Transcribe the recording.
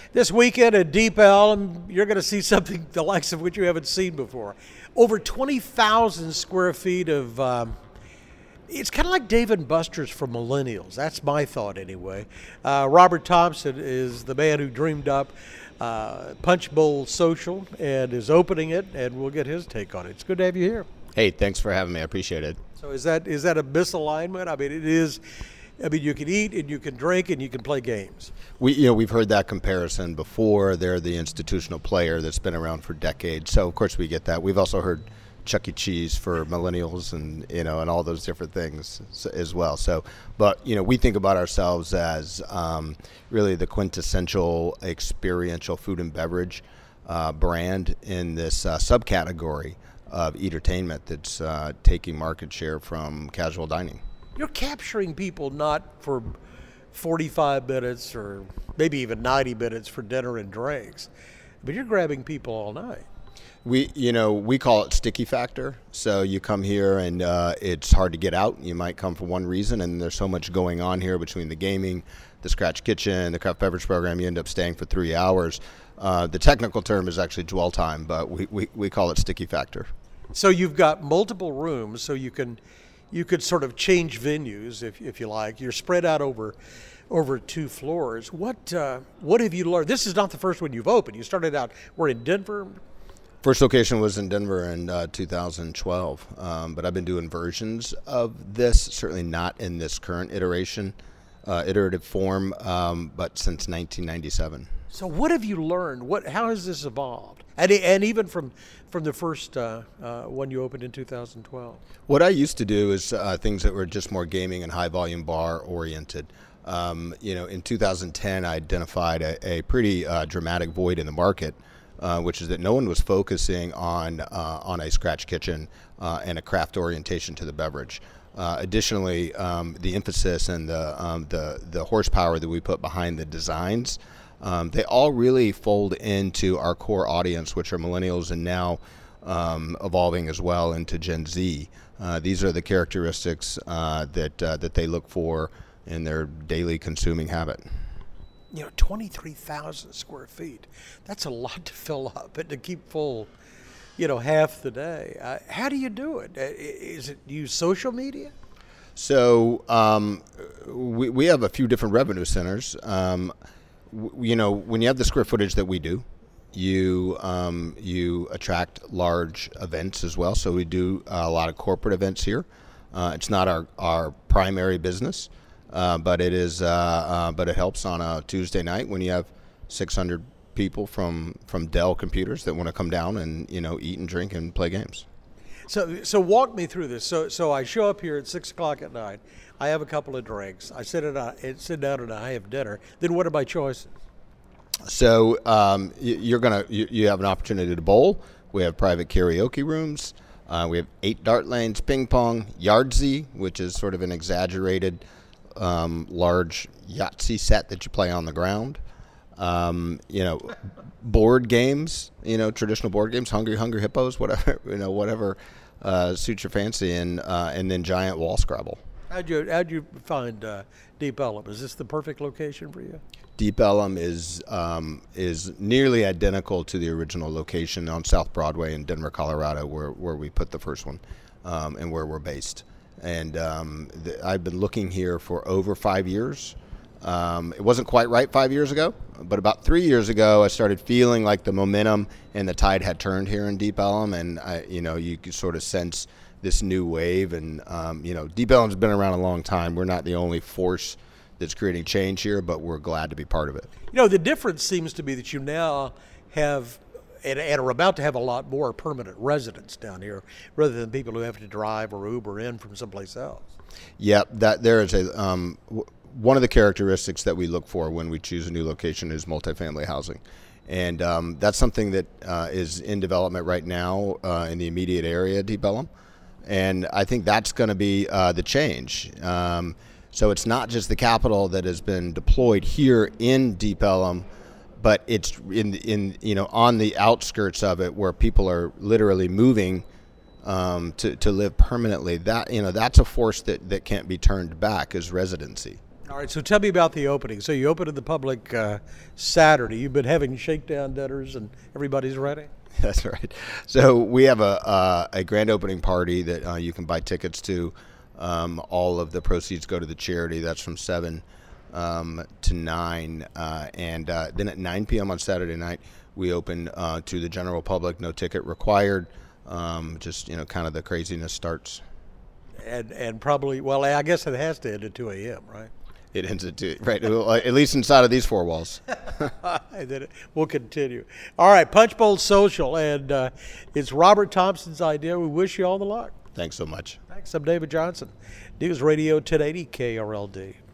This weekend at Deep Elm, you're going to see something the likes of which you haven't seen before. Over 20,000 square feet of, it's kind of like Dave & Buster's for millennials. That's my thought anyway. Robert Thompson is the man who dreamed up Punch Bowl Social and is opening it, and we'll get his take on it. It's good to have you here. Hey, thanks for having me. I appreciate it. So is that a misalignment? I mean, it is. I mean, you can eat and you can drink and you can play games. We've heard that comparison before. They're the institutional player that's been around for decades. So of course we get that. We've also heard Chuck E. Cheese for millennials and and all those different things as well. So, but we think about ourselves as really the quintessential experiential food and beverage brand in this subcategory of entertainment that's taking market share from casual dining. You're capturing people not for 45 minutes or maybe even 90 minutes for dinner and drinks, but you're grabbing people all night. We call it sticky factor. So you come here and it's hard to get out. You might come for one reason, and there's so much going on here between the gaming, the Scratch Kitchen, the craft beverage program. You end up staying for 3 hours. The technical term is actually dwell time, but we call it sticky factor. So you've got multiple rooms, so you could sort of change venues if you like. You're spread out over 2 floors. What have you learned? This is not the first one you've opened. You started out, we're in Denver. First location was in Denver in 2012, but I've been doing versions of this, certainly not in this current iterative form, but since 1997. So what have you learned? How has this evolved? And even from the first one you opened in 2012. What I used to do is things that were just more gaming and high volume bar oriented. In 2010, I identified a pretty dramatic void in the market, which is that no one was focusing on a Scratch Kitchen and a craft orientation to the beverage. Additionally, the emphasis and the horsepower that we put behind the designs, they all really fold into our core audience, which are millennials and now evolving as well into Gen Z. These are the characteristics that they look for in their daily consuming habit. 23,000 square feet. That's a lot to fill up and to keep full, half the day. How do you do it? Is it use social media? So we have a few different revenue centers. When you have the square footage that we do, you attract large events as well. So we do a lot of corporate events here. It's not our primary business. But it is. But it helps on a Tuesday night when you have 600 people from Dell Computers that want to come down and eat and drink and play games. So walk me through this. So I show up here at 6 o'clock at night. I have a couple of drinks. I sit down and I have dinner. Then what are my choices? So you have an opportunity to bowl. We have private karaoke rooms. We have 8 dart lanes, ping pong, Yahtzee, which is sort of an exaggerated large Yahtzee set that you play on the ground. Board games, traditional board games, Hungry Hippos, whatever suits your fancy, and then giant wall Scrabble. How'd you find Deep Ellum? Is this the perfect location for you? Deep Ellum is nearly identical to the original location on South Broadway in Denver, Colorado, where we put the first one, and where we're based. And I've been looking here for over 5 years. It wasn't quite right 5 years ago, but about 3 years ago, I started feeling like the momentum and the tide had turned here in Deep Ellum, and you could sort of sense this new wave. And Deep Ellum's been around a long time. We're not the only force that's creating change here, but we're glad to be part of it. The difference seems to be that you now have and are about to have a lot more permanent residents down here rather than people who have to drive or Uber in from someplace else. Yep, that there is one of the characteristics that we look for when we choose a new location is multifamily housing. And that's something that is in development right now in the immediate area of Deep Ellum. And I think that's going to be the change. So it's not just the capital that has been deployed here in Deep Ellum, but it's in on the outskirts of it where people are literally moving to live permanently. That's a force that can't be turned back, is residency. All right, so tell me about the opening. So you open to the public Saturday. You've been having shakedown dinners, and everybody's ready? That's right. So we have a grand opening party that you can buy tickets to. All of the proceeds go to the charity. That's from 7 to 9. And then at 9 p.m. on Saturday night, we open to the general public, no ticket required. Just, kind of the craziness starts. And probably, well, I guess it has to end at 2 a.m., right? It ends at 2, right? At least inside of these four walls. And then we'll continue. All right, Punch Bowl Social, and it's Robert Thompson's idea. We wish you all the luck. Thanks so much. Thanks. I'm David Johnson, News Radio 1080 KRLD.